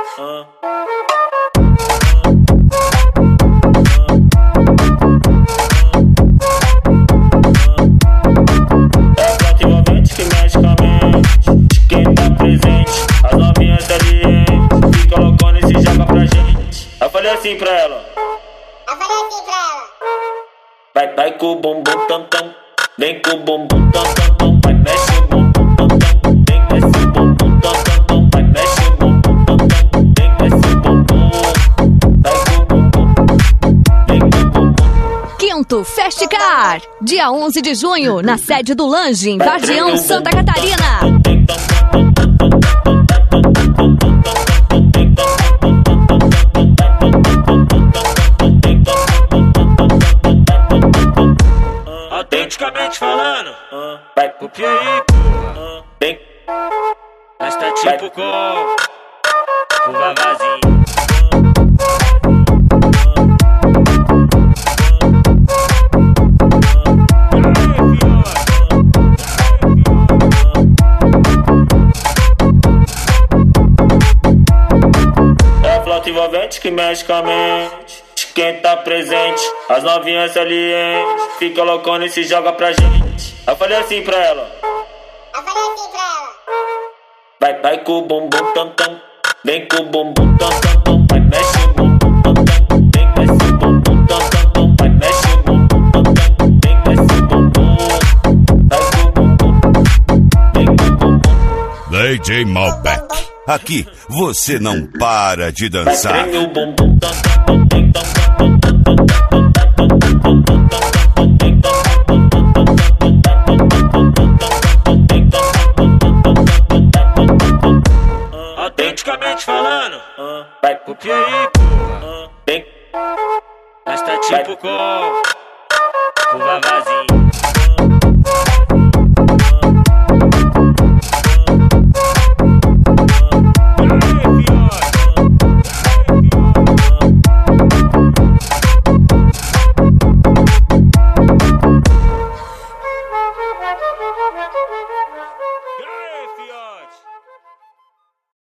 Envolvente que mexe com a mente de quem tá presente. As novinhas salientes fica loucona e se joga pra gente. Eu falei assim pra ela. Vai com o bumbum tam tam, vem com o bumbum tam tam tam, vai mexe o bumbum tam tam, vem desce o bumbum tam tam tam, vai mexe o bumbum tam tam, vem desce o bumbum, vai com o bumbum, vem com o bumbum. Quinto Festcar, dia 11 de junho, na sede do Lange, em Vargião, Santa Catarina. Autenticamente falando, vai pro Piauí, porra. Nós tá tipo com o Vavazinho. É flauta envolvente que mexe com a mente de quem tá presente. As novinhas salientes fica loucona e se joga pra gente. Eu falei assim pra ela. Vai com o bumbum tam tam, vem com o bumbum tam tam tam, vai mexe o bumbum tam tam, vem desce o bumbum tam tam tam, vai mexe o bumbum tam tam, vem desce o bumbum, vai com o bumbum, vem com o bumbum. DJ Malbec, aqui você não para de dançar. Vem o bumbum tam tam tam, vem tam tam tam tam tam tam tam tam tam tam. Autenticamente falando, vai pro Piauí, porra. Nós tá tipo com